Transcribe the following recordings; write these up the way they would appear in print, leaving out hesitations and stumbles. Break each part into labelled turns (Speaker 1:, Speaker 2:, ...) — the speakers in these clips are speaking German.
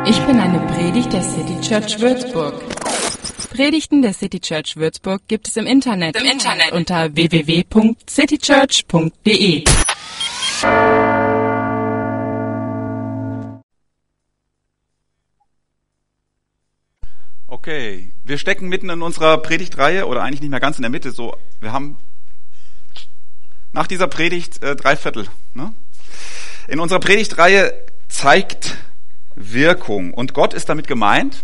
Speaker 1: Ich bin eine Predigt der City Church Würzburg. Predigten der City Church Würzburg gibt es im Internet unter www.citychurch.de.
Speaker 2: Okay, wir stecken mitten in unserer Predigtreihe, oder eigentlich nicht mehr ganz in der Mitte, so, wir haben nach dieser Predigt 3/4. Ne? In unserer Predigtreihe zeigt Wirkung, und Gott ist damit gemeint.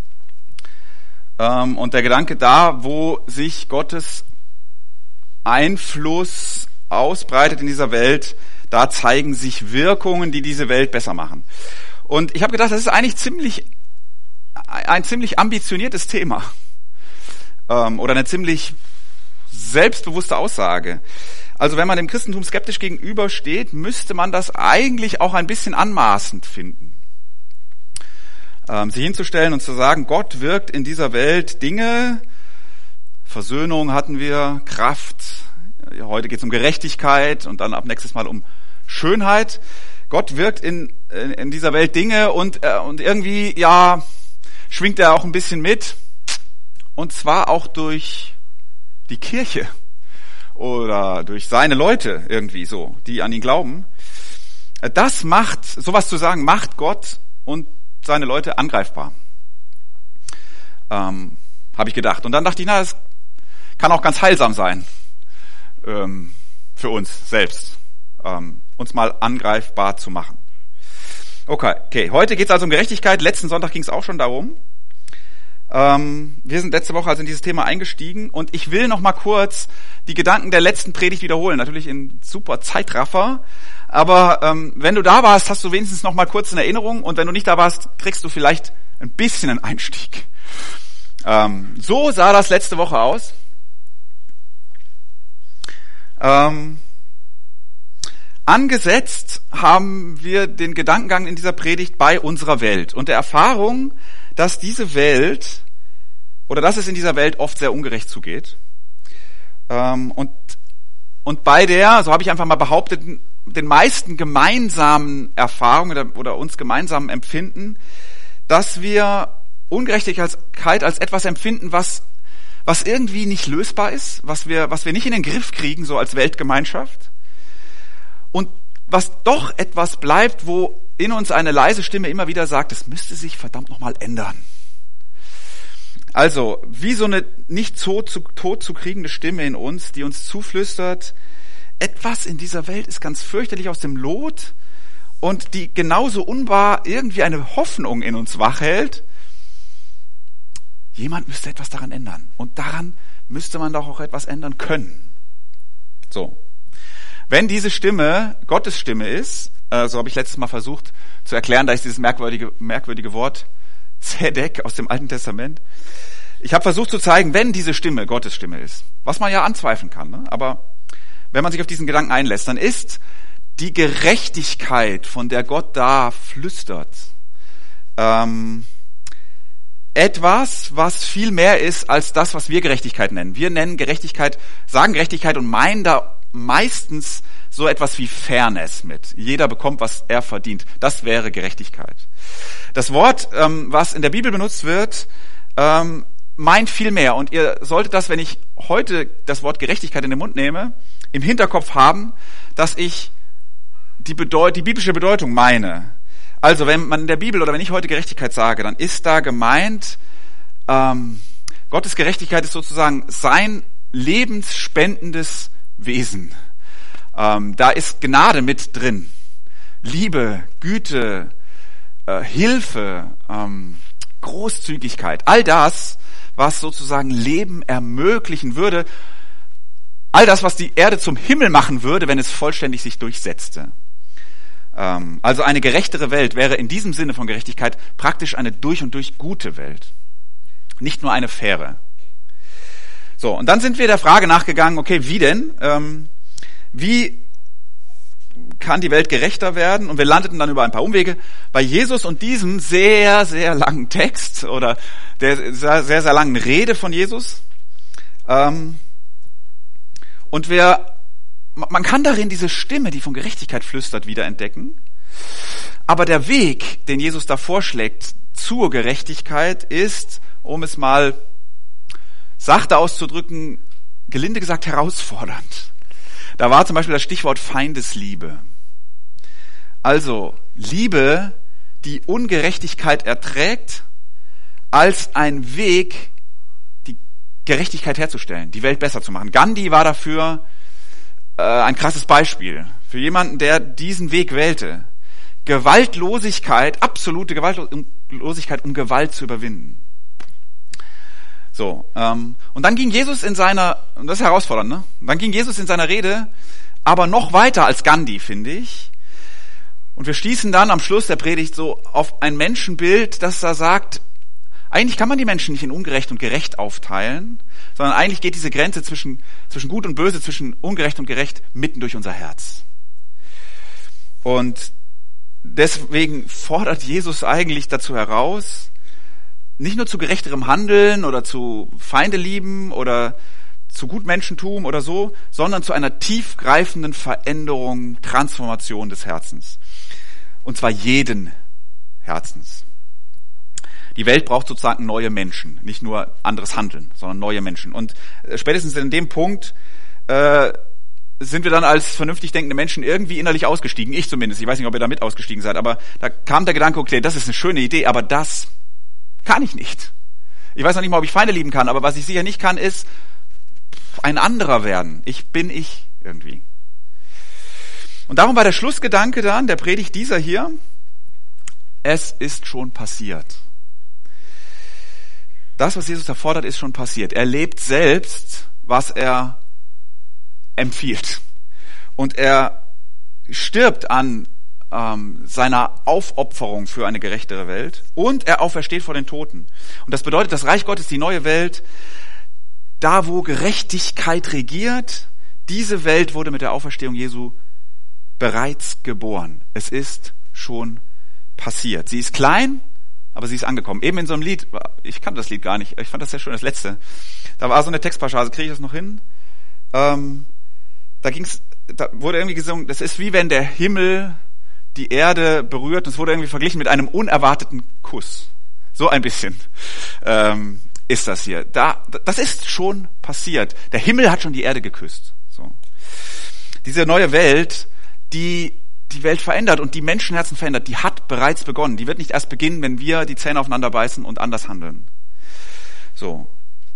Speaker 2: Und der Gedanke da, wo sich Gottes Einfluss ausbreitet in dieser Welt, da zeigen sich Wirkungen, die diese Welt besser machen. Und ich habe gedacht, das ist eigentlich ein ziemlich ambitioniertes Thema. Oder eine ziemlich selbstbewusste Aussage. Also wenn man dem Christentum skeptisch gegenübersteht, müsste man das eigentlich auch ein bisschen anmaßend finden. Sich hinzustellen und zu sagen, Gott wirkt in dieser Welt Dinge, Versöhnung hatten wir, Kraft, heute geht es um Gerechtigkeit und dann ab nächstes Mal um Schönheit. Gott wirkt in dieser Welt Dinge und irgendwie, ja, schwingt er auch ein bisschen mit, und zwar auch durch die Kirche oder durch seine Leute irgendwie so, die an ihn glauben. Das macht, sowas zu sagen, macht Gott und seine Leute angreifbar. Habe ich gedacht. Und dann dachte ich, das kann auch ganz heilsam sein für uns selbst, uns mal angreifbar zu machen. Okay, heute geht es also um Gerechtigkeit. Letzten Sonntag ging es auch schon darum. Wir sind letzte Woche also in dieses Thema eingestiegen, und ich will noch mal kurz die Gedanken der letzten Predigt wiederholen. Natürlich in super Zeitraffer, aber wenn du da warst, hast du wenigstens noch mal kurz in Erinnerung, und wenn du nicht da warst, kriegst du vielleicht ein bisschen einen Einstieg. So sah das letzte Woche aus. Angesetzt haben wir den Gedankengang in dieser Predigt bei unserer Welt und der Erfahrung, dass diese Welt, oder dass es in dieser Welt oft sehr ungerecht zugeht. Und bei der, so habe ich einfach mal behauptet, den meisten gemeinsamen Erfahrungen oder uns gemeinsamen Empfinden, dass wir Ungerechtigkeit als etwas empfinden, was irgendwie nicht lösbar ist, was wir nicht in den Griff kriegen, so als Weltgemeinschaft. Und was doch etwas bleibt, wo in uns eine leise Stimme immer wieder sagt, es müsste sich verdammt nochmal ändern. Also, wie so eine nicht tot zu kriegende Stimme in uns, die uns zuflüstert, etwas in dieser Welt ist ganz fürchterlich aus dem Lot, und die genauso unwahr irgendwie eine Hoffnung in uns wachhält. Jemand müsste etwas daran ändern. Und daran müsste man doch auch etwas ändern können. So. Wenn diese Stimme Gottes Stimme ist, so habe ich letztes Mal versucht zu erklären, da ist dieses merkwürdige Wort Zedek aus dem Alten Testament. Ich habe versucht zu zeigen, wenn diese Stimme Gottes Stimme ist, was man ja anzweifeln kann, ne? Aber wenn man sich auf diesen Gedanken einlässt, dann ist die Gerechtigkeit, von der Gott da flüstert, etwas, was viel mehr ist als das, was wir Gerechtigkeit nennen. Wir nennen Gerechtigkeit, sagen Gerechtigkeit und meinen da meistens so etwas wie Fairness mit. Jeder bekommt, was er verdient. Das wäre Gerechtigkeit. Das Wort, was in der Bibel benutzt wird, meint viel mehr. Und ihr solltet das, wenn ich heute das Wort Gerechtigkeit in den Mund nehme, im Hinterkopf haben, dass ich die biblische Bedeutung meine. Also wenn man in der Bibel oder wenn ich heute Gerechtigkeit sage, dann ist da gemeint, Gottes Gerechtigkeit ist sozusagen sein lebensspendendes Wesen. Da ist Gnade mit drin. Liebe, Güte, Hilfe, Großzügigkeit. All das, was sozusagen Leben ermöglichen würde. All das, was die Erde zum Himmel machen würde, wenn es vollständig sich durchsetzte. Also eine gerechtere Welt wäre in diesem Sinne von Gerechtigkeit praktisch eine durch und durch gute Welt. Nicht nur eine faire. So, und dann sind wir der Frage nachgegangen, okay, wie denn? Wie kann die Welt gerechter werden? Und wir landeten dann über ein paar Umwege bei Jesus und diesem sehr, sehr langen Text oder der sehr, sehr langen Rede von Jesus. Und man kann darin diese Stimme, die von Gerechtigkeit flüstert, wiederentdecken. Aber der Weg, den Jesus da vorschlägt zur Gerechtigkeit, ist, um es mal sachte auszudrücken, gelinde gesagt herausfordernd. Da war zum Beispiel das Stichwort Feindesliebe. Also Liebe, die Ungerechtigkeit erträgt, als ein Weg, die Gerechtigkeit herzustellen, die Welt besser zu machen. Gandhi war dafür ein krasses Beispiel. Für jemanden, der diesen Weg wählte. Gewaltlosigkeit, absolute Gewaltlosigkeit, um Gewalt zu überwinden. So, und dann ging Jesus in seiner, und das ist herausfordernd, ne? Dann ging Jesus in seiner Rede aber noch weiter als Gandhi, finde ich. Und wir stießen dann am Schluss der Predigt so auf ein Menschenbild, das da sagt, eigentlich kann man die Menschen nicht in ungerecht und gerecht aufteilen, sondern eigentlich geht diese Grenze zwischen gut und böse, zwischen ungerecht und gerecht mitten durch unser Herz. Und deswegen fordert Jesus eigentlich dazu heraus, nicht nur zu gerechterem Handeln oder zu Feindelieben oder zu Gutmenschentum oder so, sondern zu einer tiefgreifenden Veränderung, Transformation des Herzens. Und zwar jeden Herzens. Die Welt braucht sozusagen neue Menschen, nicht nur anderes Handeln, sondern neue Menschen. Und spätestens in dem Punkt sind wir dann als vernünftig denkende Menschen irgendwie innerlich ausgestiegen. Ich zumindest. Ich weiß nicht, ob ihr da mit ausgestiegen seid, aber da kam der Gedanke, okay, das ist eine schöne Idee, aber das kann ich nicht. Ich weiß noch nicht mal, ob ich Feinde lieben kann, aber was ich sicher nicht kann, ist ein anderer werden. Ich bin ich irgendwie. Und darum war der Schlussgedanke dann, der Predigt dieser hier, es ist schon passiert. Das, was Jesus erfordert, ist schon passiert. Er lebt selbst, was er empfiehlt. Und er stirbt an seiner Aufopferung für eine gerechtere Welt und er aufersteht vor den Toten. Und das bedeutet, das Reich Gottes, die neue Welt, da wo Gerechtigkeit regiert, diese Welt wurde mit der Auferstehung Jesu bereits geboren. Es ist schon passiert. Sie ist klein, aber sie ist angekommen. Eben in so einem Lied, ich kannte das Lied gar nicht, ich fand das sehr schön, das letzte. Da war so eine Textpassage, kriege ich das noch hin? Da wurde irgendwie gesungen, das ist wie wenn der Himmel die Erde berührt, und es wurde irgendwie verglichen mit einem unerwarteten Kuss. So ein bisschen ist das hier. Das ist schon passiert. Der Himmel hat schon die Erde geküsst. So. Diese neue Welt, die Welt verändert und die Menschenherzen verändert, die hat bereits begonnen. Die wird nicht erst beginnen, wenn wir die Zähne aufeinander beißen und anders handeln. So.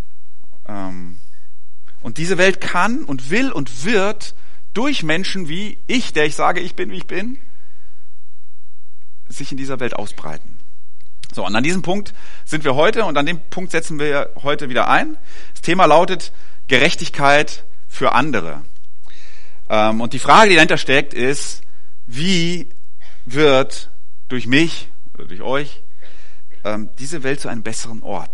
Speaker 2: Und diese Welt kann und will und wird durch Menschen wie ich, der ich sage, ich bin, wie ich bin, sich in dieser Welt ausbreiten. So, und an diesem Punkt sind wir heute und an dem Punkt setzen wir heute wieder ein. Das Thema lautet Gerechtigkeit für andere. Und die Frage, die dahinter steckt, ist, wie wird durch mich oder durch euch diese Welt zu einem besseren Ort?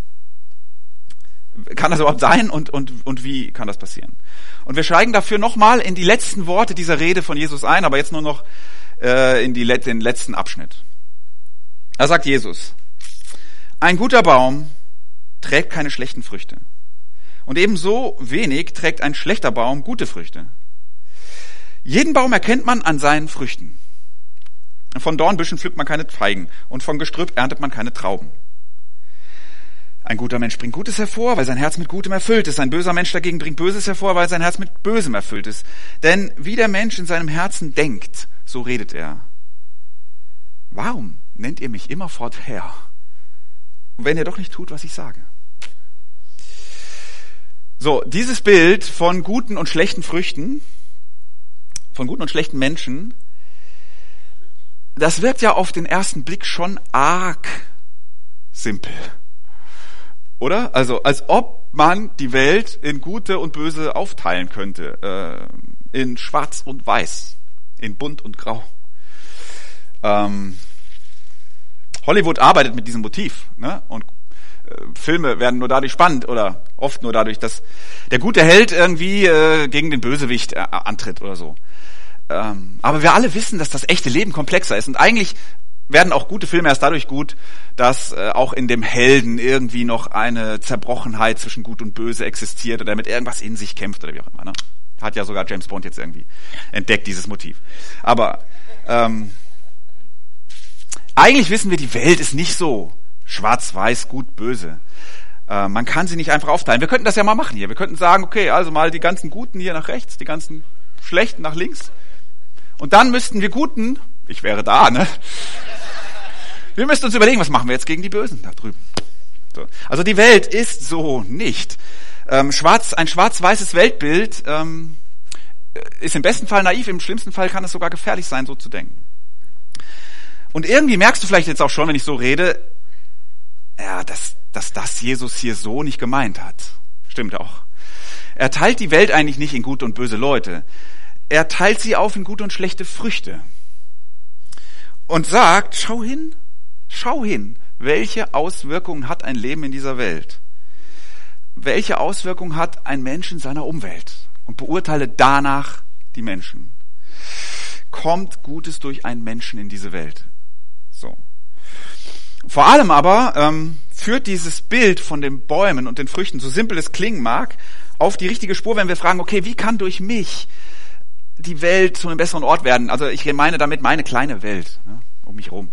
Speaker 2: Kann das überhaupt sein und wie kann das passieren? Und wir steigen dafür nochmal in die letzten Worte dieser Rede von Jesus ein, aber jetzt nur noch in den letzten Abschnitt. Da sagt Jesus, ein guter Baum trägt keine schlechten Früchte. Und ebenso wenig trägt ein schlechter Baum gute Früchte. Jeden Baum erkennt man an seinen Früchten. Von Dornbüschen pflückt man keine Feigen und von Gestrüpp erntet man keine Trauben. Ein guter Mensch bringt Gutes hervor, weil sein Herz mit Gutem erfüllt ist. Ein böser Mensch dagegen bringt Böses hervor, weil sein Herz mit Bösem erfüllt ist. Denn wie der Mensch in seinem Herzen denkt, so redet er. Warum nennt ihr mich immerfort Herr, wenn ihr doch nicht tut, was ich sage? So, dieses Bild von guten und schlechten Früchten, von guten und schlechten Menschen, das wirkt ja auf den ersten Blick schon arg simpel. Oder? Also, als ob man die Welt in Gute und Böse aufteilen könnte. In Schwarz und Weiß. In Bunt und Grau. Hollywood arbeitet mit diesem Motiv. Ne? Und Filme werden nur dadurch spannend oder oft nur dadurch, dass der gute Held irgendwie gegen den Bösewicht antritt oder so. Aber wir alle wissen, dass das echte Leben komplexer ist. Und eigentlich werden auch gute Filme erst dadurch gut, dass auch in dem Helden irgendwie noch eine Zerbrochenheit zwischen Gut und Böse existiert oder mit irgendwas in sich kämpft oder wie auch immer. Ne? Hat ja sogar James Bond jetzt irgendwie entdeckt, dieses Motiv. Aber Eigentlich wissen wir, die Welt ist nicht so schwarz-weiß, gut, böse. Man kann sie nicht einfach aufteilen. Wir könnten das ja mal machen hier. Wir könnten sagen, okay, also mal die ganzen Guten hier nach rechts, die ganzen Schlechten nach links. Und dann müssten wir Guten, ich wäre da, ne? Wir müssten uns überlegen, was machen wir jetzt gegen die Bösen da drüben. So. Also die Welt ist so nicht. Ein schwarz-weißes Weltbild ist im besten Fall naiv, im schlimmsten Fall kann es sogar gefährlich sein, so zu denken. Und irgendwie merkst du vielleicht jetzt auch schon, wenn ich so rede, ja, dass das Jesus hier so nicht gemeint hat. Stimmt auch. Er teilt die Welt eigentlich nicht in gute und böse Leute. Er teilt sie auf in gute und schlechte Früchte. Und sagt, schau hin, welche Auswirkungen hat ein Leben in dieser Welt? Welche Auswirkungen hat ein Mensch in seiner Umwelt? Und beurteile danach die Menschen. Kommt Gutes durch einen Menschen in diese Welt? So. Vor allem aber führt dieses Bild von den Bäumen und den Früchten, so simpel es klingen mag, auf die richtige Spur, wenn wir fragen, okay, wie kann durch mich die Welt zu einem besseren Ort werden? Also ich meine damit meine kleine Welt, ne, um mich herum.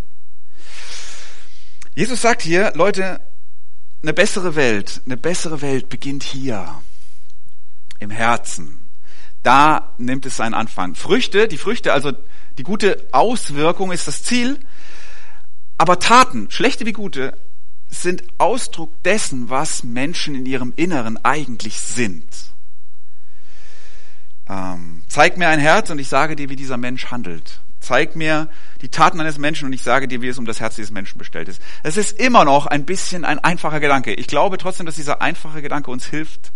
Speaker 2: Jesus sagt hier, Leute, eine bessere Welt beginnt hier, im Herzen. Da nimmt es seinen Anfang. Die Früchte, also die gute Auswirkung ist das Ziel, aber Taten, schlechte wie gute, sind Ausdruck dessen, was Menschen in ihrem Inneren eigentlich sind. Zeig mir ein Herz und ich sage dir, wie dieser Mensch handelt. Zeig mir die Taten eines Menschen und ich sage dir, wie es um das Herz dieses Menschen bestellt ist. Es ist immer noch ein bisschen ein einfacher Gedanke. Ich glaube trotzdem, dass dieser einfache Gedanke uns hilft,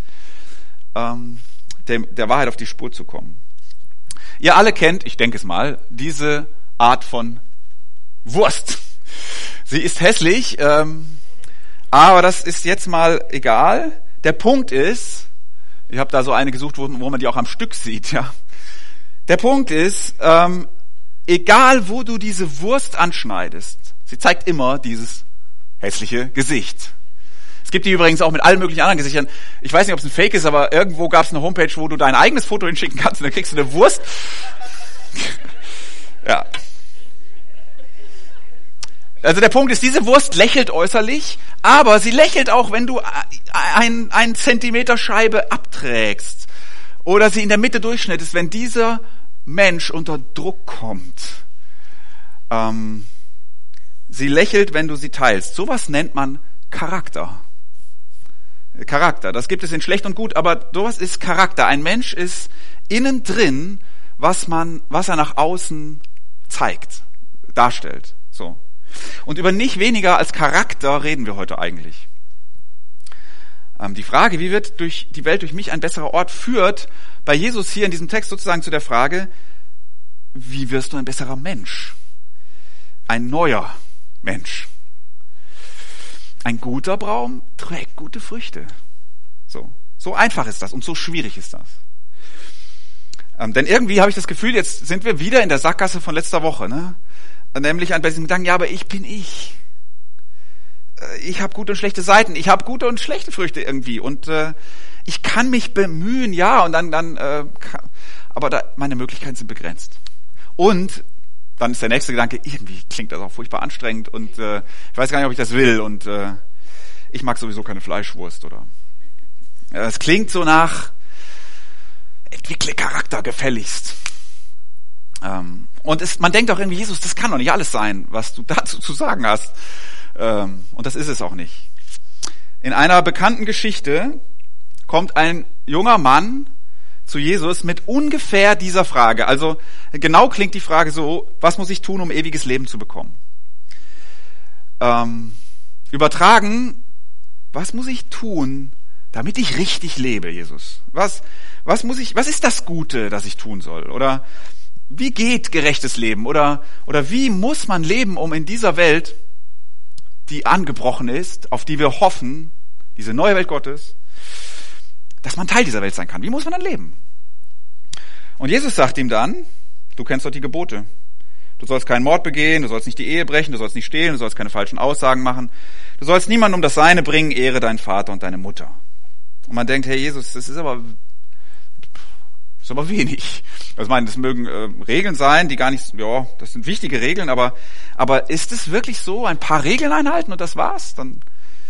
Speaker 2: der Wahrheit auf die Spur zu kommen. Ihr alle kennt, ich denke es mal, diese Art von Wurst. Sie ist hässlich, aber das ist jetzt mal egal. Der Punkt ist, ich habe da so eine gesucht, wo man die auch am Stück sieht. Ja. Der Punkt ist, egal wo du diese Wurst anschneidest, sie zeigt immer dieses hässliche Gesicht. Es gibt die übrigens auch mit allen möglichen anderen Gesichtern. Ich weiß nicht, ob es ein Fake ist, aber irgendwo gab es eine Homepage, wo du dein eigenes Foto hinschicken kannst und dann kriegst du eine Wurst. Ja. Also der Punkt ist, diese Wurst lächelt äußerlich, aber sie lächelt auch, wenn du einen Zentimeter Scheibe abträgst oder sie in der Mitte durchschnittest, wenn dieser Mensch unter Druck kommt. Sie lächelt, wenn du sie teilst. Sowas nennt man Charakter. Charakter, das gibt es in schlecht und gut, aber sowas ist Charakter. Ein Mensch ist innen drin, was er nach außen zeigt, darstellt. So. Und über nicht weniger als Charakter reden wir heute eigentlich. Die Frage, wie wird die Welt durch mich ein besserer Ort, führt bei Jesus hier in diesem Text sozusagen zu der Frage, wie wirst du ein besserer Mensch? Ein neuer Mensch. Ein guter Baum trägt gute Früchte. So einfach ist das und so schwierig ist das. Denn irgendwie habe ich das Gefühl, jetzt sind wir wieder in der Sackgasse von letzter Woche, ne? Nämlich bei diesem Gedanken, ja, aber ich bin ich. Ich habe gute und schlechte Seiten, ich habe gute und schlechte Früchte irgendwie und ich kann mich bemühen, ja, und aber meine Möglichkeiten sind begrenzt. Und dann ist der nächste Gedanke, irgendwie klingt das auch furchtbar anstrengend und ich weiß gar nicht, ob ich das will und ich mag sowieso keine Fleischwurst oder. Es klingt so nach entwickle Charakter gefälligst. Und man denkt auch irgendwie, Jesus, das kann doch nicht alles sein, was du dazu zu sagen hast. Und das ist es auch nicht. In einer bekannten Geschichte kommt ein junger Mann zu Jesus mit ungefähr dieser Frage. Also genau klingt die Frage so, was muss ich tun, um ewiges Leben zu bekommen? Übertragen, was muss ich tun, damit ich richtig lebe, Jesus? Was ist das Gute, das ich tun soll? Oder wie geht gerechtes Leben? Oder wie muss man leben, um in dieser Welt, die angebrochen ist, auf die wir hoffen, diese neue Welt Gottes, dass man Teil dieser Welt sein kann? Wie muss man dann leben? Und Jesus sagt ihm dann, du kennst doch die Gebote. Du sollst keinen Mord begehen, du sollst nicht die Ehe brechen, du sollst nicht stehlen, du sollst keine falschen Aussagen machen. Du sollst niemanden um das Seine bringen, ehre deinen Vater und deine Mutter. Und man denkt, hey Jesus, das ist ist aber wenig. Also ich meine, das mögen Regeln sein, die gar nicht, ja, das sind wichtige Regeln, aber ist es wirklich so, ein paar Regeln einhalten und das war's? Dann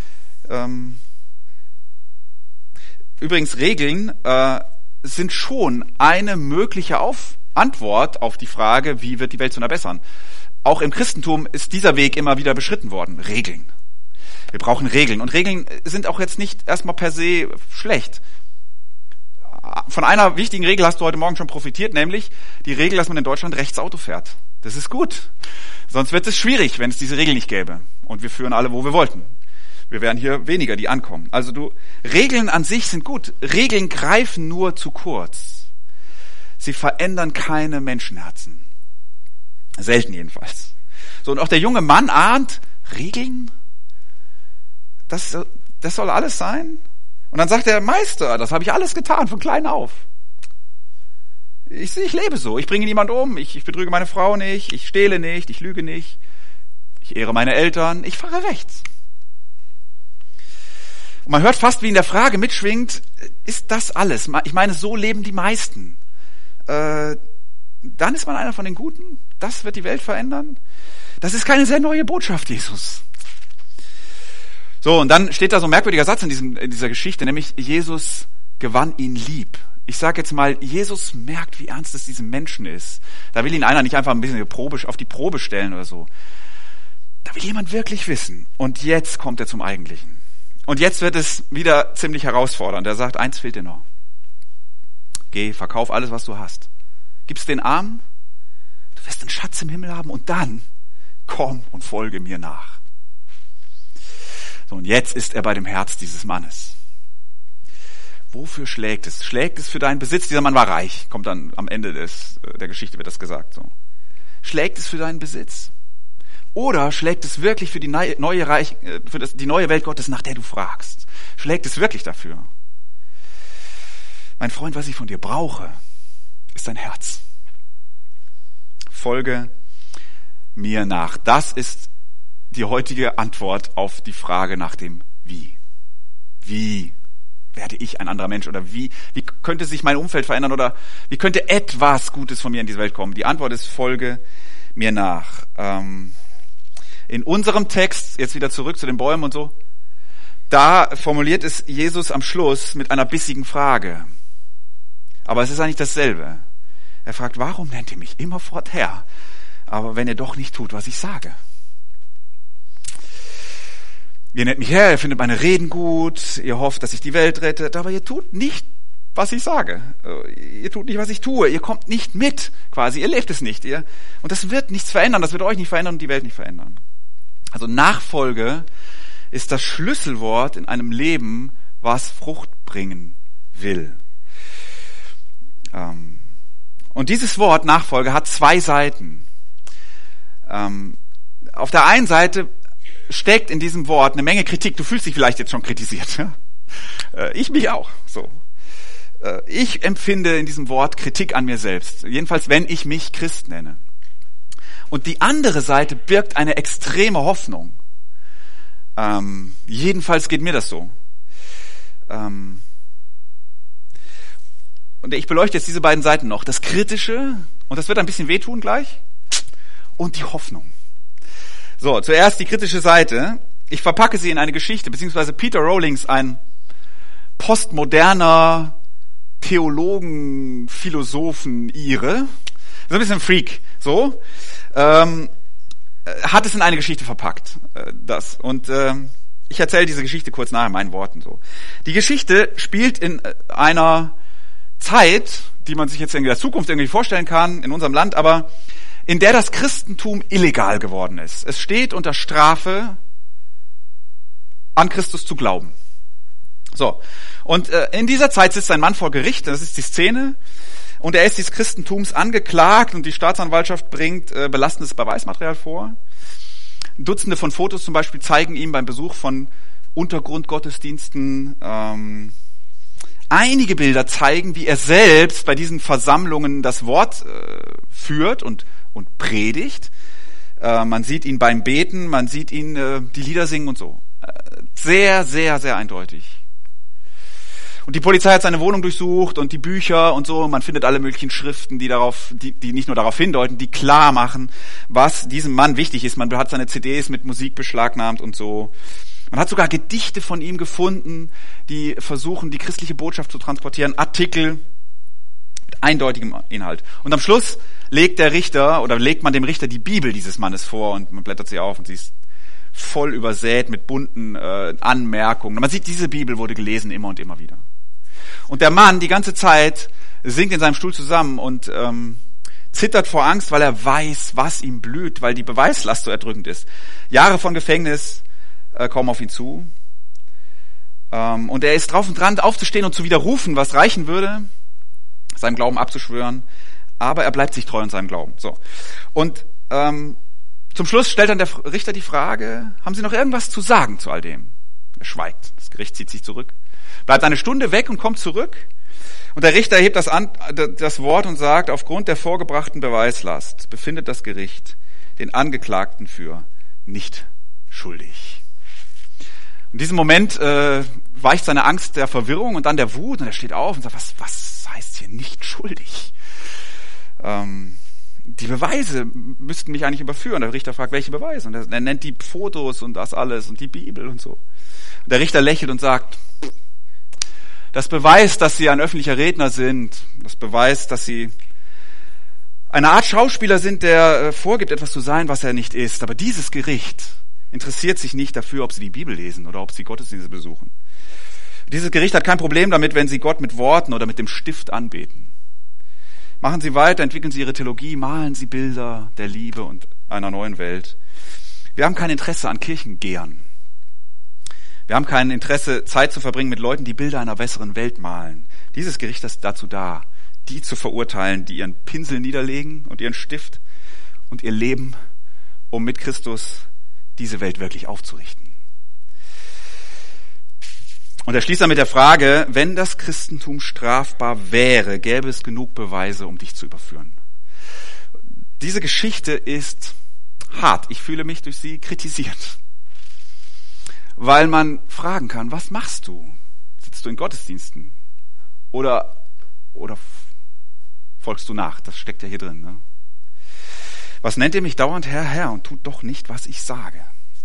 Speaker 2: übrigens, Regeln sind schon eine mögliche Antwort auf die Frage, wie wird die Welt zu einer besseren. Auch im Christentum ist dieser Weg immer wieder beschritten worden. Regeln. Wir brauchen Regeln. Und Regeln sind auch jetzt nicht erstmal per se schlecht. Von einer wichtigen Regel hast du heute Morgen schon profitiert, nämlich die Regel, dass man in Deutschland rechts Auto fährt. Das ist gut. Sonst wird es schwierig, wenn es diese Regel nicht gäbe. Und wir führen alle, wo wir wollten. Wir wären hier weniger, die ankommen. Also Regeln an sich sind gut. Regeln greifen nur zu kurz. Sie verändern keine Menschenherzen. Selten jedenfalls. So, und auch der junge Mann ahnt, Regeln? Das soll alles sein? Und dann sagt der Meister, das habe ich alles getan, von klein auf. Ich lebe so, ich bringe niemand um, ich betrüge meine Frau nicht, ich stehle nicht, ich lüge nicht, ich ehre meine Eltern, ich fahre rechts. Und man hört fast, wie in der Frage mitschwingt, ist das alles? Ich meine, so leben die meisten. Dann ist man einer von den Guten? Das wird die Welt verändern? Das ist keine sehr neue Botschaft, Jesus. So, und dann steht da so ein merkwürdiger Satz in dieser Geschichte, nämlich Jesus gewann ihn lieb. Ich sage jetzt mal, Jesus merkt, wie ernst es diesem Menschen ist. Da will ihn einer nicht einfach ein bisschen auf die Probe stellen oder so. Da will jemand wirklich wissen. Und jetzt kommt er zum Eigentlichen. Und jetzt wird es wieder ziemlich herausfordernd. Er sagt, eins fehlt dir noch. Geh, verkauf alles, was du hast. Gib's den Armen, du wirst einen Schatz im Himmel haben und dann komm und folge mir nach. So, und jetzt ist er bei dem Herz dieses Mannes. Wofür schlägt es? Schlägt es für deinen Besitz? Dieser Mann war reich. Kommt dann am Ende der Geschichte wird das gesagt. So. Schlägt es für deinen Besitz? Oder schlägt es wirklich für die neue Welt Gottes, nach der du fragst? Schlägt es wirklich dafür? Mein Freund, was ich von dir brauche, ist dein Herz. Folge mir nach. Das ist die heutige Antwort auf die Frage nach dem Wie. Wie werde ich ein anderer Mensch? Oder wie könnte sich mein Umfeld verändern? Oder wie könnte etwas Gutes von mir in diese Welt kommen? Die Antwort ist, folge mir nach. In unserem Text, jetzt wieder zurück zu den Bäumen und so, da formuliert es Jesus am Schluss mit einer bissigen Frage. Aber es ist eigentlich dasselbe. Er fragt, warum nennt ihr mich immerfort Herr? Aber wenn ihr doch nicht tut, was ich sage. Ihr nennt mich Herr, ihr findet meine Reden gut, ihr hofft, dass ich die Welt rette, aber ihr tut nicht, was ich sage. Ihr tut nicht, was ich tue. Ihr kommt nicht mit, quasi. Ihr lebt es nicht. Und das wird nichts verändern. Das wird euch nicht verändern und die Welt nicht verändern. Also Nachfolge ist das Schlüsselwort in einem Leben, was Frucht bringen will. Und dieses Wort Nachfolge hat zwei Seiten. Auf der einen Seite steckt in diesem Wort eine Menge Kritik. Du fühlst dich vielleicht jetzt schon kritisiert. Ja? Ich mich auch. So. Ich empfinde in diesem Wort Kritik an mir selbst. Jedenfalls, wenn ich mich Christ nenne. Und die andere Seite birgt eine extreme Hoffnung. Jedenfalls geht mir das so. Und ich beleuchte jetzt diese beiden Seiten noch. Das Kritische, und das wird ein bisschen wehtun gleich, und die Hoffnung. So, zuerst die kritische Seite. Ich verpacke sie in eine Geschichte, beziehungsweise Peter Rawlings, ein postmoderner Theologen, Philosophen, Ire, so ein bisschen Freak, so, hat es in eine Geschichte verpackt, das. Und ich erzähle diese Geschichte kurz nach in meinen Worten so. Die Geschichte spielt in einer Zeit, die man sich jetzt in der Zukunft irgendwie vorstellen kann, in unserem Land, aber in der das Christentum illegal geworden ist. Es steht unter Strafe, an Christus zu glauben. So. Und in dieser Zeit sitzt ein Mann vor Gericht, das ist die Szene, und er ist des Christentums angeklagt und die Staatsanwaltschaft bringt belastendes Beweismaterial vor. Dutzende von Fotos zum Beispiel zeigen ihm beim Besuch von Untergrundgottesdiensten. Einige Bilder zeigen, wie er selbst bei diesen Versammlungen das Wort führt und predigt. Man sieht ihn beim Beten, man sieht ihn die Lieder singen und so. Sehr, sehr, sehr eindeutig. Und die Polizei hat seine Wohnung durchsucht und die Bücher und so. Man findet alle möglichen Schriften, die nicht nur darauf hindeuten, die klar machen, was diesem Mann wichtig ist. Man hat seine CDs mit Musik beschlagnahmt und so. Man hat sogar Gedichte von ihm gefunden, die versuchen, die christliche Botschaft zu transportieren. Artikel mit eindeutigem Inhalt. Und am Schluss legt man dem Richter die Bibel dieses Mannes vor und man blättert sie auf und sie ist voll übersät mit bunten Anmerkungen. Man sieht, diese Bibel wurde gelesen immer und immer wieder. Und der Mann die ganze Zeit sinkt in seinem Stuhl zusammen und zittert vor Angst, weil er weiß, was ihm blüht, weil die Beweislast so erdrückend ist. Jahre von Gefängnis kommen auf ihn zu. Und er ist drauf und dran, aufzustehen und zu widerrufen, was reichen würde, seinem Glauben abzuschwören. Aber er bleibt sich treu in seinem Glauben. So. Und zum Schluss stellt dann der Richter die Frage, haben Sie noch irgendwas zu sagen zu all dem? Er schweigt. Das Gericht zieht sich zurück. Bleibt eine Stunde weg und kommt zurück. Und der Richter erhebt das Wort und sagt, aufgrund der vorgebrachten Beweislast befindet das Gericht den Angeklagten für nicht schuldig. In diesem Moment weicht seine Angst der Verwirrung und dann der Wut und er steht auf und sagt, was heißt hier nicht schuldig? Die Beweise müssten mich eigentlich überführen. Der Richter fragt, welche Beweise? Und er nennt die Fotos und das alles und die Bibel und so. Und der Richter lächelt und sagt, das beweist, dass Sie ein öffentlicher Redner sind. Das beweist, dass Sie eine Art Schauspieler sind, der vorgibt, etwas zu sein, was er nicht ist. Aber dieses Gericht interessiert sich nicht dafür, ob Sie die Bibel lesen oder ob Sie Gottesdienste besuchen. Dieses Gericht hat kein Problem damit, wenn Sie Gott mit Worten oder mit dem Stift anbeten. Machen Sie weiter, entwickeln Sie Ihre Theologie, malen Sie Bilder der Liebe und einer neuen Welt. Wir haben kein Interesse an Kirchengehern. Wir haben kein Interesse, Zeit zu verbringen mit Leuten, die Bilder einer besseren Welt malen. Dieses Gericht ist dazu da, die zu verurteilen, die ihren Pinsel niederlegen und ihren Stift und ihr Leben, um mit Christus diese Welt wirklich aufzurichten. Und er schließt dann mit der Frage, wenn das Christentum strafbar wäre, gäbe es genug Beweise, um dich zu überführen. Diese Geschichte ist hart. Ich fühle mich durch sie kritisiert. Weil man fragen kann, was machst du? Sitzt du in Gottesdiensten? Oder folgst du nach? Das steckt ja hier drin. Ne? Was nennt ihr mich dauernd Herr, Herr und tut doch nicht, was ich sage?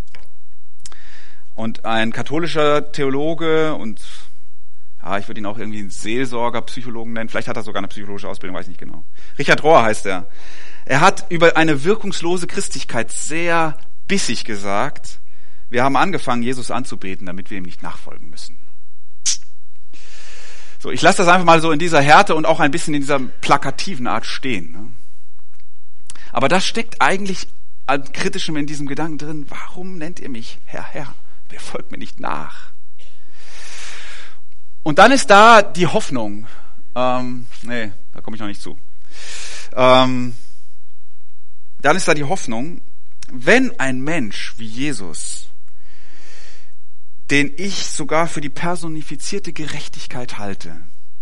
Speaker 2: Und ein katholischer Theologe und ich würde ihn auch irgendwie einen Seelsorger, Psychologen nennen, vielleicht hat er sogar eine psychologische Ausbildung, weiß ich nicht genau. Richard Rohr heißt er. Er hat über eine wirkungslose Christlichkeit sehr bissig gesagt, wir haben angefangen, Jesus anzubeten, damit wir ihm nicht nachfolgen müssen. So, ich lasse das einfach mal so in dieser Härte und auch ein bisschen in dieser plakativen Art stehen. Ne? Aber das steckt eigentlich an Kritischem in diesem Gedanken drin, warum nennt ihr mich Herr, Herr? Wer folgt mir nicht nach? Und dann ist da die Hoffnung. Da komme ich noch nicht zu. Dann ist da die Hoffnung, wenn ein Mensch wie Jesus, den ich sogar für die personifizierte Gerechtigkeit halte,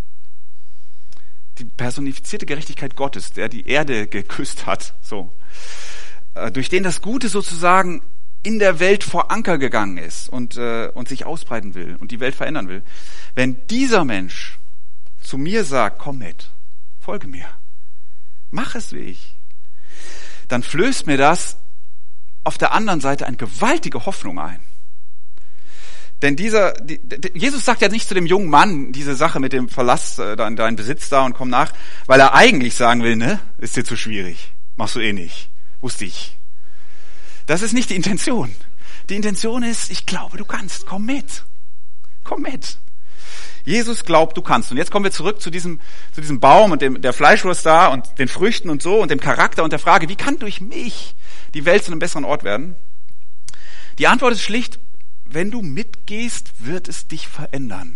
Speaker 2: die personifizierte Gerechtigkeit Gottes, der die Erde geküsst hat, so, durch den das Gute sozusagen in der Welt vor Anker gegangen ist und sich ausbreiten will und die Welt verändern will. Wenn dieser Mensch zu mir sagt, komm mit, folge mir, mach es wie ich, dann flößt mir das auf der anderen Seite eine gewaltige Hoffnung ein. Denn Jesus sagt ja nicht zu dem jungen Mann diese Sache mit dem Verlass deinen Besitz da und komm nach, weil er eigentlich sagen will, ne, ist dir zu schwierig, machst du eh nicht, wusste ich. Das ist nicht die Intention. Die Intention ist, ich glaube, du kannst, komm mit. Komm mit. Jesus glaubt, du kannst. Und jetzt kommen wir zurück zu diesem Baum und der Fleischwurst da und den Früchten und so und dem Charakter und der Frage, wie kann durch mich die Welt zu einem besseren Ort werden? Die Antwort ist schlicht, wenn du mitgehst, wird es dich verändern.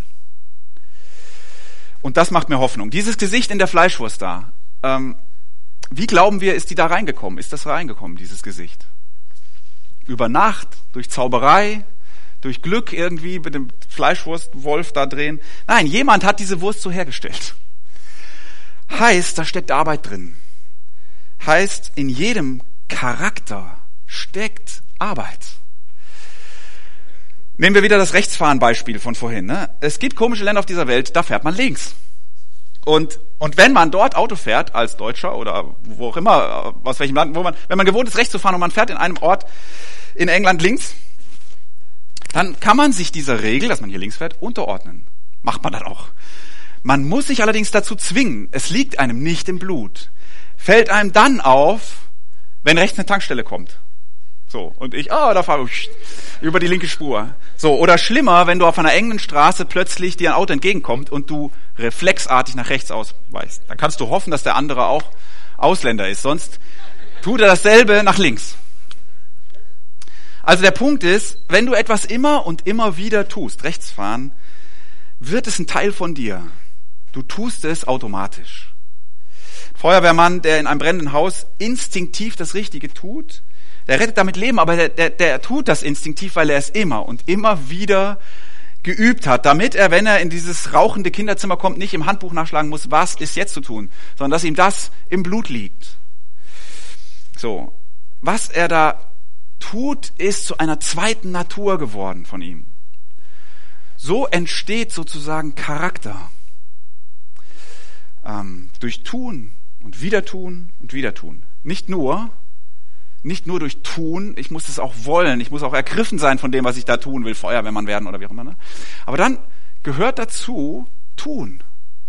Speaker 2: Und das macht mir Hoffnung. Dieses Gesicht in der Fleischwurst da, wie glauben wir, ist die da reingekommen? Ist das reingekommen, dieses Gesicht? Über Nacht, durch Zauberei, durch Glück irgendwie mit dem Fleischwurstwolf da drehen. Nein, jemand hat diese Wurst so hergestellt. Heißt, da steckt Arbeit drin. Heißt, in jedem Charakter steckt Arbeit. Nehmen wir wieder das Rechtsfahren-Beispiel von vorhin. Ne? Es gibt komische Länder auf dieser Welt, da fährt man links. Und wenn man dort Auto fährt, als Deutscher oder wo auch immer, aus welchem Land, wenn man gewohnt ist, rechts zu fahren und man fährt in einem Ort in England links, dann kann man sich dieser Regel, dass man hier links fährt, unterordnen. Macht man dann auch. Man muss sich allerdings dazu zwingen. Es liegt einem nicht im Blut. Fällt einem dann auf, wenn rechts eine Tankstelle kommt. So, und da fahre ich über die linke Spur. So, oder schlimmer, wenn du auf einer engen Straße plötzlich dir ein Auto entgegenkommt und du reflexartig nach rechts ausweichst. Dann kannst du hoffen, dass der andere auch Ausländer ist. Sonst tut er dasselbe nach links. Also der Punkt ist, wenn du etwas immer und immer wieder tust, rechts fahren, wird es ein Teil von dir. Du tust es automatisch. Feuerwehrmann, der in einem brennenden Haus instinktiv das Richtige tut, der rettet damit Leben, aber der tut das instinktiv, weil er es immer und immer wieder geübt hat, damit er, wenn er in dieses rauchende Kinderzimmer kommt, nicht im Handbuch nachschlagen muss, was ist jetzt zu tun, sondern dass ihm das im Blut liegt. So, was er da tut, ist zu einer zweiten Natur geworden von ihm. So entsteht sozusagen Charakter. Durch Tun und wieder tun und wieder tun. Nicht nur durch Tun, ich muss es auch wollen, ich muss auch ergriffen sein von dem, was ich da tun will, Feuerwehrmann werden oder wie auch immer. Ne? Aber dann gehört dazu Tun.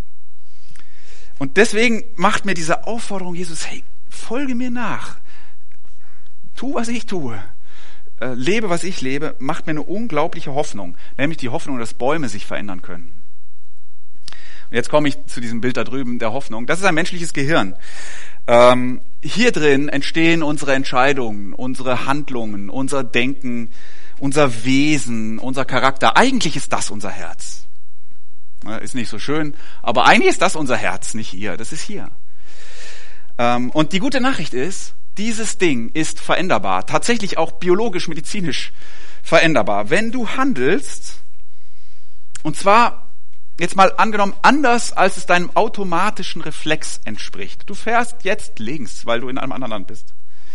Speaker 2: Und deswegen macht mir diese Aufforderung Jesus, hey, folge mir nach. Tu, was ich tue. Lebe, was ich lebe, macht mir eine unglaubliche Hoffnung. Nämlich die Hoffnung, dass Bäume sich verändern können. Und jetzt komme ich zu diesem Bild da drüben der Hoffnung. Das ist ein menschliches Gehirn. Hier drin entstehen unsere Entscheidungen, unsere Handlungen, unser Denken, unser Wesen, unser Charakter. Eigentlich ist das unser Herz. Ist nicht so schön, aber eigentlich ist das unser Herz, nicht hier. Das ist hier. Und die gute Nachricht ist, dieses Ding ist veränderbar. Tatsächlich auch biologisch, medizinisch veränderbar. Wenn du handelst, und zwar jetzt mal angenommen, anders als es deinem automatischen Reflex entspricht. Du fährst jetzt links, weil du in einem anderen Land bist.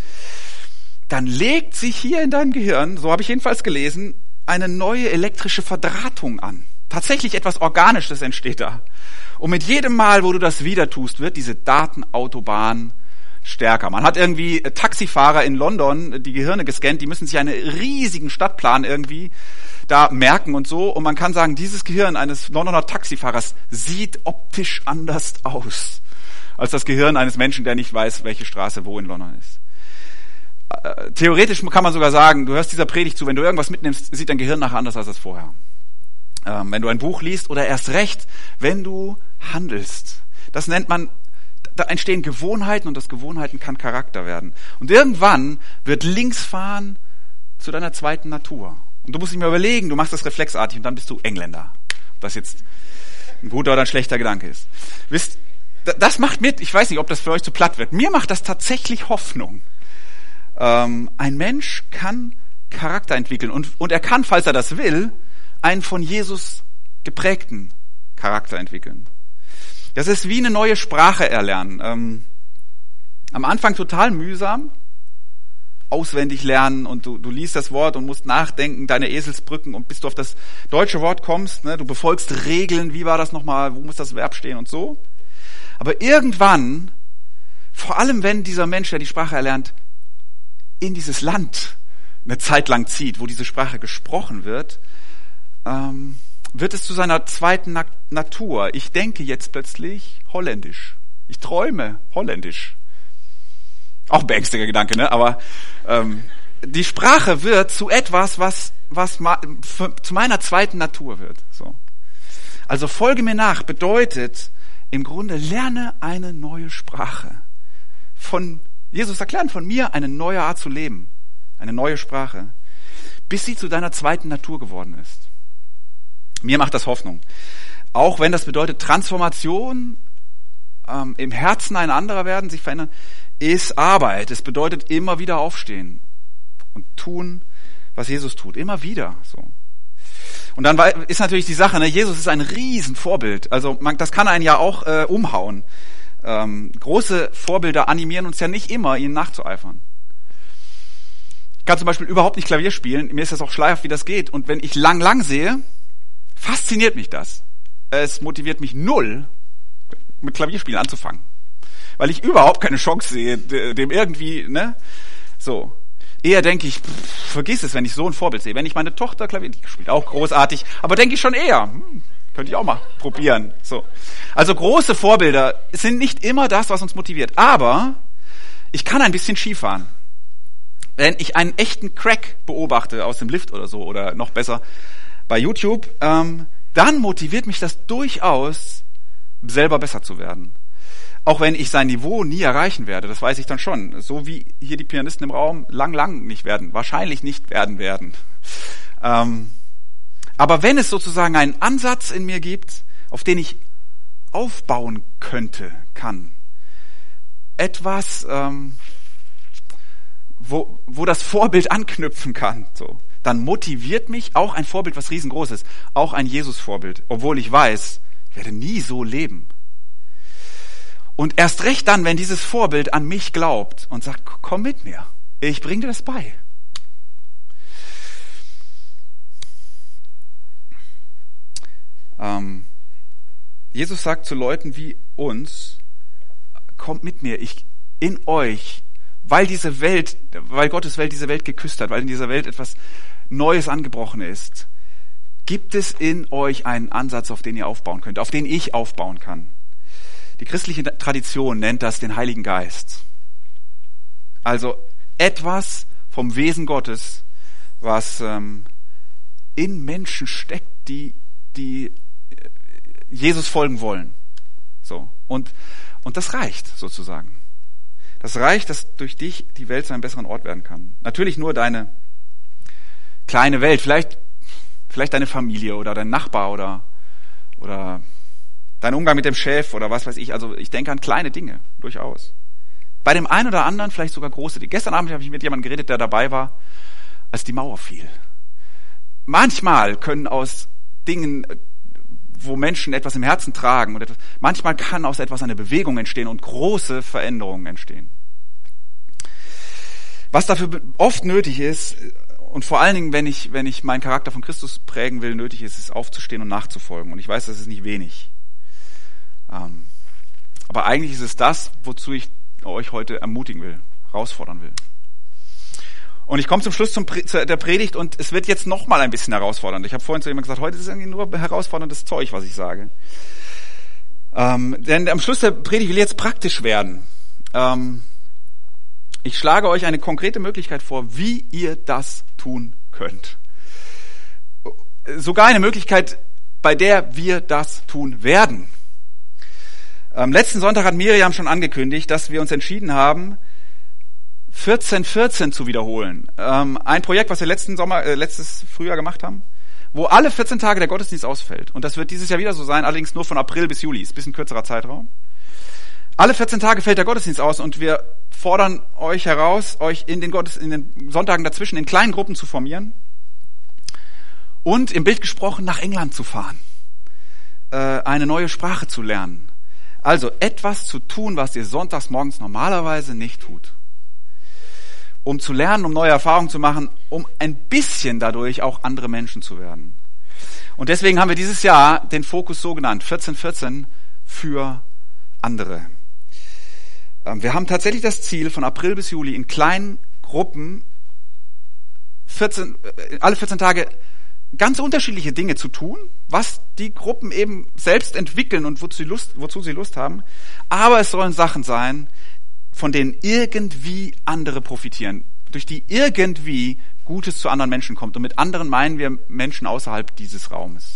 Speaker 2: Dann legt sich hier in deinem Gehirn, so habe ich jedenfalls gelesen, eine neue elektrische Verdrahtung an. Tatsächlich etwas Organisches entsteht da. Und mit jedem Mal, wo du das wieder tust, wird diese Datenautobahn stärker. Man hat irgendwie Taxifahrer in London die Gehirne gescannt, die müssen sich einen riesigen Stadtplan irgendwie da merken und so. Und man kann sagen, dieses Gehirn eines Londoner Taxifahrers sieht optisch anders aus als das Gehirn eines Menschen, der nicht weiß, welche Straße wo in London ist. Theoretisch kann man sogar sagen, du hörst dieser Predigt zu, wenn du irgendwas mitnimmst, sieht dein Gehirn nachher anders aus als vorher. Wenn du ein Buch liest oder erst recht, wenn du handelst. Das nennt man, da entstehen Gewohnheiten und aus Gewohnheiten kann Charakter werden. Und irgendwann wird Linksfahren zu deiner zweiten Natur. Und du musst dich mal überlegen, du machst das reflexartig und dann bist du Engländer. Ob das jetzt ein guter oder ein schlechter Gedanke ist. Wisst, das macht mit, ich weiß nicht, ob das für euch zu platt wird. Mir macht das tatsächlich Hoffnung. Ein Mensch kann Charakter entwickeln und er kann, falls er das will, einen von Jesus geprägten Charakter entwickeln. Das ist wie eine neue Sprache erlernen. Am Anfang total mühsam, auswendig lernen und du liest das Wort und musst nachdenken, deine Eselsbrücken und bis du auf das deutsche Wort kommst, ne, du befolgst Regeln, wie war das nochmal, wo muss das Verb stehen und so. Aber irgendwann, vor allem wenn dieser Mensch, der die Sprache erlernt, in dieses Land eine Zeit lang zieht, wo diese Sprache gesprochen wird, wird es zu seiner zweiten Natur. Ich denke jetzt plötzlich Holländisch. Ich träume Holländisch. Auch ein beängstigender Gedanke, ne? Aber die Sprache wird zu etwas, was zu meiner zweiten Natur wird. So. Also folge mir nach bedeutet im Grunde, lerne eine neue Sprache. Von Jesus erklärt von mir eine neue Art zu leben. Eine neue Sprache. Bis sie zu deiner zweiten Natur geworden ist. Mir macht das Hoffnung. Auch wenn das bedeutet Transformation, im Herzen ein anderer werden, sich verändern, ist Arbeit. Es bedeutet immer wieder aufstehen und tun, was Jesus tut. Immer wieder. So. Und dann ist natürlich die Sache, ne, Jesus ist ein Riesenvorbild. Also das kann einen ja auch umhauen. Große Vorbilder animieren uns ja nicht immer, ihnen nachzueifern. Ich kann zum Beispiel überhaupt nicht Klavier spielen. Mir ist das auch schleierhaft, wie das geht. Und wenn ich lang sehe, fasziniert mich das. Es motiviert mich null, mit Klavierspielen anzufangen. Weil ich überhaupt keine Chance sehe, dem irgendwie, so. Eher denke ich, vergiss es, wenn ich so ein Vorbild sehe. Wenn ich meine Tochter Klavier, die spielt auch großartig, aber denke ich schon eher, könnte ich auch mal probieren. So. Also große Vorbilder sind nicht immer das, was uns motiviert. Aber ich kann ein bisschen Skifahren. Wenn ich einen echten Crack beobachte aus dem Lift oder so, oder noch besser bei YouTube, dann motiviert mich das durchaus, selber besser zu werden. Auch wenn ich sein Niveau nie erreichen werde, das weiß ich dann schon. So wie hier die Pianisten im Raum lang nicht werden, wahrscheinlich nicht werden. Aber wenn es sozusagen einen Ansatz in mir gibt, auf den ich aufbauen kann, etwas, wo das Vorbild anknüpfen kann, so, dann motiviert mich auch ein Vorbild, was riesengroß ist, auch ein Jesus-Vorbild, obwohl ich weiß, ich werde nie so leben. Und erst recht dann, wenn dieses Vorbild an mich glaubt und sagt, komm mit mir, ich bring dir das bei. Jesus sagt zu Leuten wie uns, kommt mit mir, in euch, weil Gottes Welt diese Welt geküsst hat, weil in dieser Welt etwas Neues angebrochen ist, gibt es in euch einen Ansatz, auf den ihr aufbauen könnt, auf den ich aufbauen kann. Die christliche Tradition nennt das den Heiligen Geist. Also etwas vom Wesen Gottes, was in Menschen steckt, die Jesus folgen wollen. So. Und das reicht sozusagen. Das reicht, dass durch dich die Welt zu einem besseren Ort werden kann. Natürlich nur deine kleine Welt, vielleicht deine Familie oder dein Nachbar oder dein Umgang mit dem Chef oder was weiß ich. Also ich denke an kleine Dinge, durchaus. Bei dem einen oder anderen vielleicht sogar große Dinge. Gestern Abend habe ich mit jemandem geredet, der dabei war, als die Mauer fiel. Manchmal können aus Dingen, wo Menschen etwas im Herzen tragen, manchmal kann aus etwas eine Bewegung entstehen und große Veränderungen entstehen. Was dafür oft nötig ist, und vor allen Dingen, wenn ich meinen Charakter von Christus prägen will, nötig ist aufzustehen und nachzufolgen. Und ich weiß, das ist nicht wenig. Aber eigentlich ist es das, wozu ich euch heute ermutigen will, herausfordern will. Und ich komme zum Schluss der Predigt und es wird jetzt noch mal ein bisschen herausfordernd. Ich habe vorhin zu jemandem gesagt, heute ist es irgendwie nur herausforderndes Zeug, was ich sage. Denn am Schluss der Predigt will ich jetzt praktisch werden. Ich schlage euch eine konkrete Möglichkeit vor, wie ihr das tun könnt. Sogar eine Möglichkeit, bei der wir das tun werden. Letzten Sonntag hat Miriam schon angekündigt, dass wir uns entschieden haben, 14 zu wiederholen. Ein Projekt, was wir letztes Frühjahr gemacht haben, wo alle 14 Tage der Gottesdienst ausfällt. Und das wird dieses Jahr wieder so sein, allerdings nur von April bis Juli. Ist ein bisschen kürzerer Zeitraum. Alle 14 Tage fällt der Gottesdienst aus und wir fordern euch heraus, euch in den Sonntagen dazwischen in kleinen Gruppen zu formieren und im Bild gesprochen nach England zu fahren, eine neue Sprache zu lernen. Also etwas zu tun, was ihr sonntags morgens normalerweise nicht tut. Um zu lernen, um neue Erfahrungen zu machen, um ein bisschen dadurch auch andere Menschen zu werden. Und deswegen haben wir dieses Jahr den Fokus so genannt, 14 für andere. Wir haben tatsächlich das Ziel, von April bis Juli in kleinen Gruppen alle 14 Tage ganz unterschiedliche Dinge zu tun, was die Gruppen eben selbst entwickeln und wozu sie Lust haben. Aber es sollen Sachen sein, von denen irgendwie andere profitieren, durch die irgendwie Gutes zu anderen Menschen kommt. Und mit anderen meinen wir Menschen außerhalb dieses Raumes.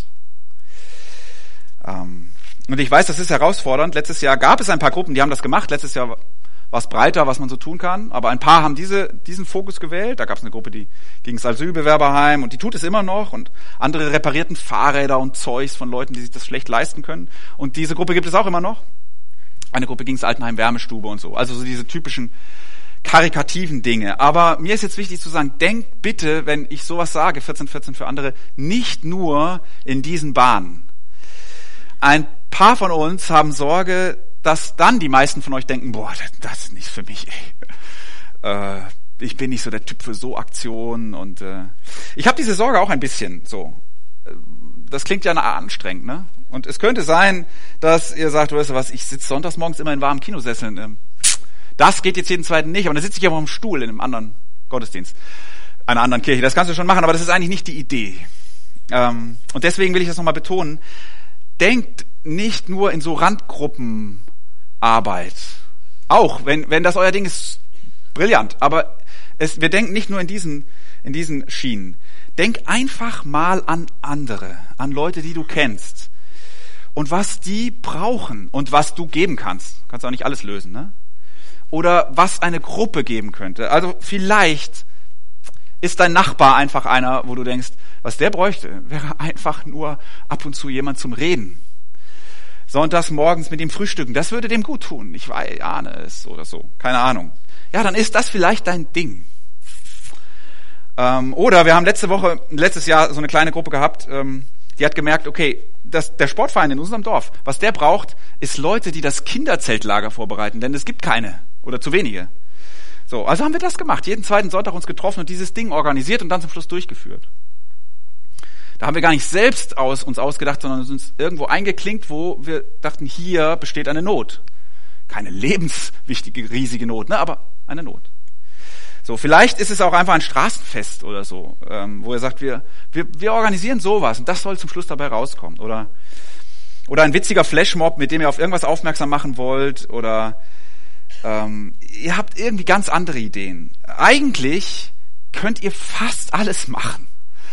Speaker 2: Und ich weiß, das ist herausfordernd. Letztes Jahr gab es ein paar Gruppen, die haben das gemacht. Letztes Jahr war es breiter, was man so tun kann. Aber ein paar haben diesen Fokus gewählt. Da gab es eine Gruppe, die ging ins Asylbewerberheim und die tut es immer noch. Und andere reparierten Fahrräder und Zeugs von Leuten, die sich das schlecht leisten können. Und diese Gruppe gibt es auch immer noch. Eine Gruppe ging ins Altenheim Wärmestube und so. Also so diese typischen karikativen Dinge. Aber mir ist jetzt wichtig zu sagen, denkt bitte, wenn ich sowas sage, 14 für andere, nicht nur in diesen Bahnen. Ein paar von uns haben Sorge, dass dann die meisten von euch denken, boah, das ist nicht für mich, ey. ich bin nicht so der Typ für so Aktionen und ich habe diese Sorge auch ein bisschen so. Das klingt ja anstrengend, ne? Und es könnte sein, dass ihr sagt, weißt du was, ich sitze sonntags morgens immer in warmen Kinosesseln. Das geht jetzt jeden zweiten nicht, aber dann sitze ich aber auf dem Stuhl in einem anderen Gottesdienst, einer anderen Kirche. Das kannst du schon machen, aber das ist eigentlich nicht die Idee. Und deswegen will ich das nochmal betonen. Denkt nicht nur in so Randgruppenarbeit. Auch, wenn das euer Ding ist, brillant. Aber wir denken nicht nur in diesen Schienen. Denk einfach mal an andere, an Leute, die du kennst. Und was die brauchen und was du geben kannst. Kannst auch nicht alles lösen, ne? Oder was eine Gruppe geben könnte. Also vielleicht ist dein Nachbar einfach einer, wo du denkst, was der bräuchte, wäre einfach nur ab und zu jemand zum Reden. Sonntags morgens mit ihm frühstücken, das würde dem gut tun. Ich ahne es oder so, keine Ahnung. Ja, dann ist das vielleicht dein Ding. Oder wir haben letztes Jahr so eine kleine Gruppe gehabt, die hat gemerkt, okay, der Sportverein in unserem Dorf, was der braucht, ist Leute, die das Kinderzeltlager vorbereiten, denn es gibt keine oder zu wenige. So, also haben wir das gemacht, jeden zweiten Sonntag uns getroffen und dieses Ding organisiert und dann zum Schluss durchgeführt. Da haben wir gar nicht selbst uns ausgedacht, sondern uns irgendwo eingeklinkt, wo wir dachten, hier besteht eine Not. Keine lebenswichtige, riesige Not, ne, aber eine Not. So, vielleicht ist es auch einfach ein Straßenfest oder so, wo ihr sagt, wir organisieren sowas und das soll zum Schluss dabei rauskommen. Oder ein witziger Flashmob, mit dem ihr auf irgendwas aufmerksam machen wollt. Oder ihr habt irgendwie ganz andere Ideen. Eigentlich könnt ihr fast alles machen.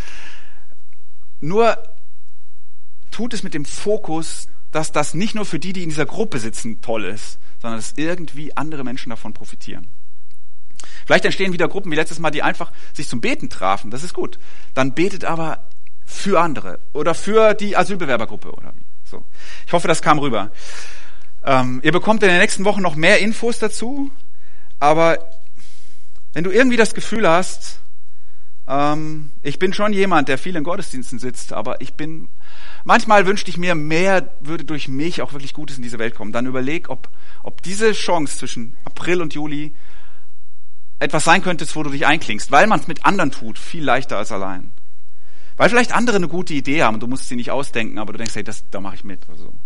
Speaker 2: Nur tut es mit dem Fokus, dass das nicht nur für die in dieser Gruppe sitzen, toll ist, sondern dass irgendwie andere Menschen davon profitieren. Vielleicht entstehen wieder Gruppen wie letztes Mal, die einfach sich zum Beten trafen. Das ist gut. Dann betet aber für andere oder für die Asylbewerbergruppe oder so. Ich hoffe, das kam rüber. Ihr bekommt in den nächsten Wochen noch mehr Infos dazu. Aber wenn du irgendwie das Gefühl hast, ich bin schon jemand, der viel in Gottesdiensten sitzt, aber manchmal wünschte ich mir, mehr würde durch mich auch wirklich Gutes in diese Welt kommen. Dann überleg, ob diese Chance zwischen April und Juli etwas sein könnte, wo du dich einklingst, weil man es mit anderen tut, viel leichter als allein. Weil vielleicht andere eine gute Idee haben und du musst sie nicht ausdenken, aber du denkst, hey, da mache ich mit. Oder so.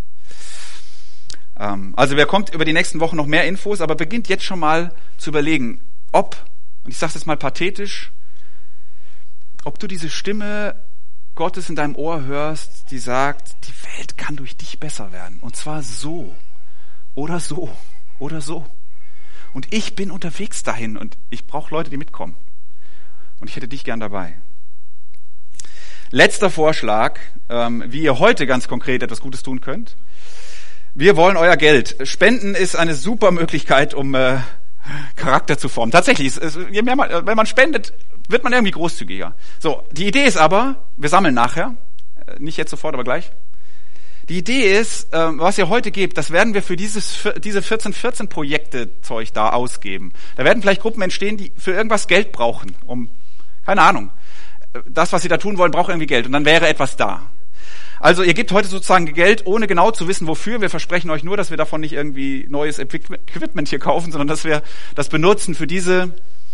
Speaker 2: Also wer kommt über die nächsten Wochen noch mehr Infos, aber beginnt jetzt schon mal zu überlegen, und ich sage es jetzt mal pathetisch, ob du diese Stimme Gottes in deinem Ohr hörst, die sagt, die Welt kann durch dich besser werden. Und zwar so oder so oder so. Und ich bin unterwegs dahin und ich brauche Leute, die mitkommen. Und ich hätte dich gern dabei. Letzter Vorschlag, wie ihr heute ganz konkret etwas Gutes tun könnt. Wir wollen euer Geld. Spenden ist eine super Möglichkeit, um Charakter zu formen. Tatsächlich, je mehr wenn man spendet, wird man irgendwie großzügiger. So, die Idee ist aber, wir sammeln nachher, nicht jetzt sofort, aber gleich. Die Idee ist, was ihr heute gebt, das werden wir für diese 14 Projekte-Zeug da ausgeben. Da werden vielleicht Gruppen entstehen, die für irgendwas Geld brauchen, keine Ahnung. Das, was sie da tun wollen, braucht irgendwie Geld und dann wäre etwas da. Also ihr gebt heute sozusagen Geld, ohne genau zu wissen, wofür. Wir versprechen euch nur, dass wir davon nicht irgendwie neues Equipment hier kaufen, sondern dass wir das benutzen für diese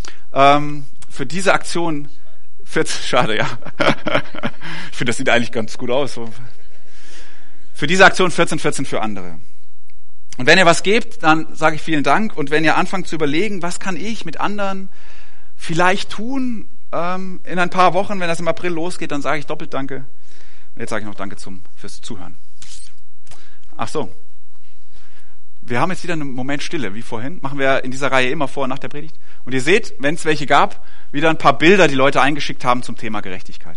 Speaker 2: Aktion. Schade, ja. Ich finde, das sieht eigentlich ganz gut aus. Für diese Aktion 14 für andere. Und wenn ihr was gebt, dann sage ich vielen Dank. Und wenn ihr anfangt zu überlegen, was kann ich mit anderen vielleicht tun, in ein paar Wochen, wenn das im April losgeht, dann sage ich doppelt Danke. Und jetzt sage ich noch Danke fürs Zuhören. Ach so. Wir haben jetzt wieder einen Moment Stille, wie vorhin. Machen wir in dieser Reihe immer vor und nach der Predigt. Und ihr seht, wenn es welche gab, wieder ein paar Bilder, die Leute eingeschickt haben zum Thema Gerechtigkeit.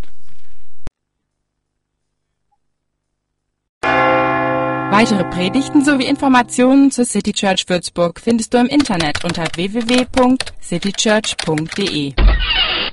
Speaker 1: Weitere Predigten sowie Informationen zur City Church Würzburg findest du im Internet unter www.citychurch.de.